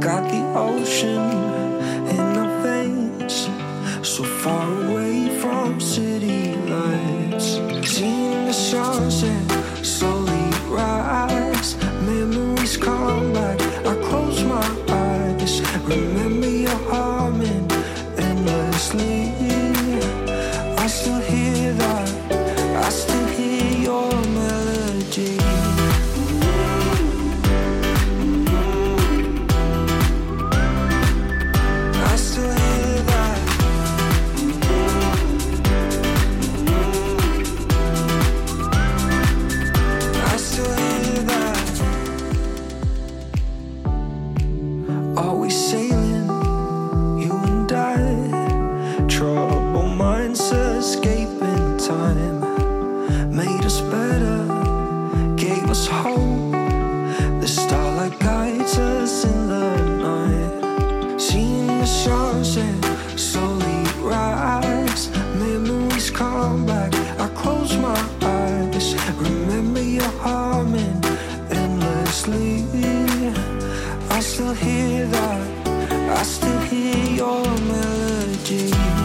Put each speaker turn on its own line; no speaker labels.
got the ocean in our veins, so far away from city lights. Seeing the sunset slowly rise, memories come back. I close my eyes, remember your humming endlessly. I still hear that, I still hear your melody. I still hear that. I still hear that. Always sailing, you and I. Troubled minds escaping time. Made us better, gave us hope. The starlight guides us in the night. Seeing the sunset slowly rise, memories come back. I close my eyes, remember your humming endlessly. I still hear that, I still hear your melody.